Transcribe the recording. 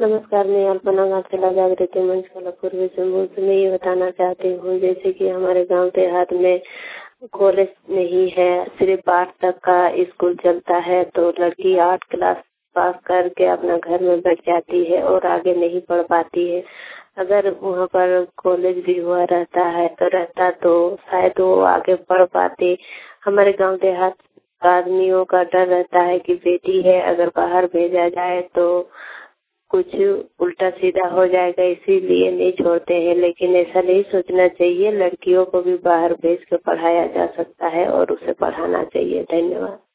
नमस्कार, मैं अल्पना गांव जागृति मंच कोल्हापुर से मैं ये बताना चाहती हूँ, जैसे कि हमारे गांव देहात में कॉलेज नहीं है, सिर्फ 8 तक का स्कूल चलता है। तो लड़की 8 क्लास पास करके अपना घर में बैठ जाती है और आगे नहीं पढ़ पाती है। अगर वहाँ पर कॉलेज भी हुआ रहता तो शायद वो आगे पढ़ पाते। हमारे गांव देहात आदमियों का डर रहता है कि बेटी है, अगर बाहर भेजा जाए तो कुछ उल्टा सीधा हो जाएगा, इसीलिए नहीं छोड़ते हैं। लेकिन ऐसा नहीं सोचना चाहिए, लड़कियों को भी बाहर भेज कर पढ़ाया जा सकता है और उसे पढ़ाना चाहिए। धन्यवाद।